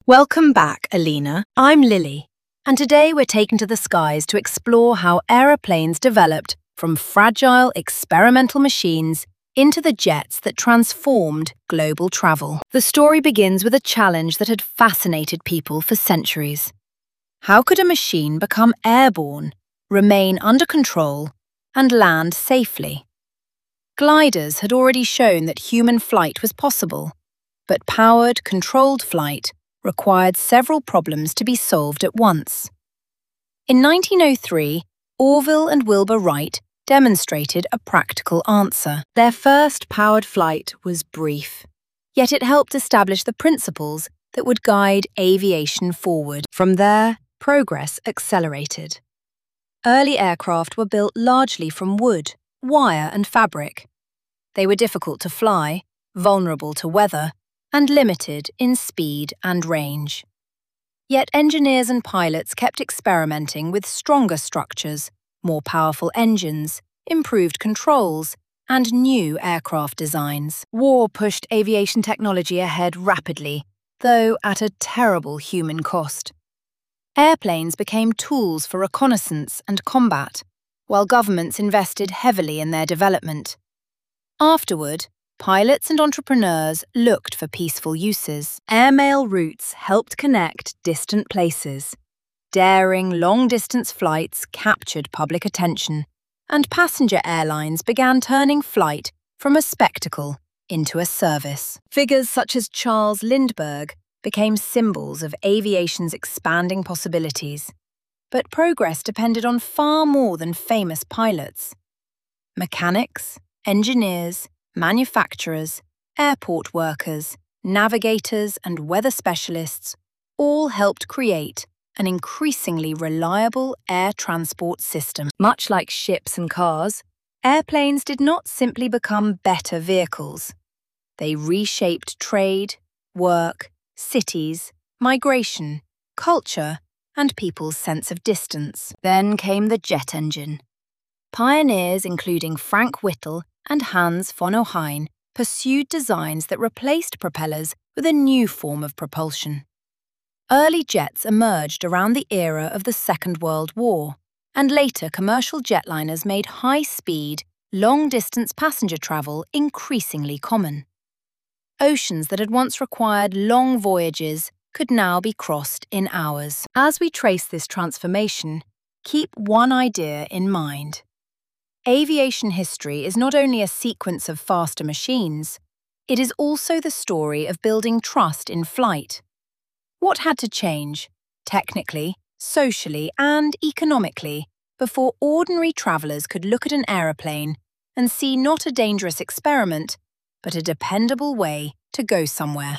Welcome back, Alina. I'm Lily, and today we're taken to the skies to explore how aeroplanes developed from fragile experimental machines into the jets that transformed global travel. The story begins with a challenge that had fascinated people for centuries. How could a machine become airborne, remain under control, and land safely? Gliders had already shown that human flight was possible, but powered, controlled flight required several problems to be solved at once. In 1903, Orville and Wilbur Wright demonstrated a practical answer. Their first powered flight was brief, yet it helped establish the principles that would guide aviation forward. From there, progress accelerated. Early aircraft were built largely from wood, wire and fabric. They were difficult to fly, vulnerable to weather, and limited in speed and range. Yet engineers and pilots kept experimenting with stronger structures, more powerful engines, improved controls, and new aircraft designs. War pushed aviation technology ahead rapidly, though at a terrible human cost. Airplanes became tools for reconnaissance and combat, while governments invested heavily in their development. Afterward, pilots and entrepreneurs looked for peaceful uses. Airmail routes helped connect distant places. Daring, long-distance flights captured public attention, and passenger airlines began turning flight from a spectacle into a service. Figures such as Charles Lindbergh became symbols of aviation's expanding possibilities. But progress depended on far more than famous pilots. Mechanics, engineers, manufacturers, airport workers, navigators, and weather specialists all helped create an increasingly reliable air transport system. Much like ships and cars, airplanes did not simply become better vehicles. They reshaped trade, work, cities, migration, culture, and people's sense of distance. Then came the jet engine. Pioneers including Frank Whittle and Hans von Ohain pursued designs that replaced propellers with a new form of propulsion. Early jets emerged around the era of the Second World War, and later commercial jetliners made high-speed, long-distance passenger travel increasingly common. Oceans that had once required long voyages could now be crossed in hours. As we trace this transformation, keep one idea in mind. Aviation history is not only a sequence of faster machines, it is also the story of building trust in flight. What had to change, technically, socially, and economically, before ordinary travelers could look at an aeroplane and see not a dangerous experiment, but a dependable way to go somewhere?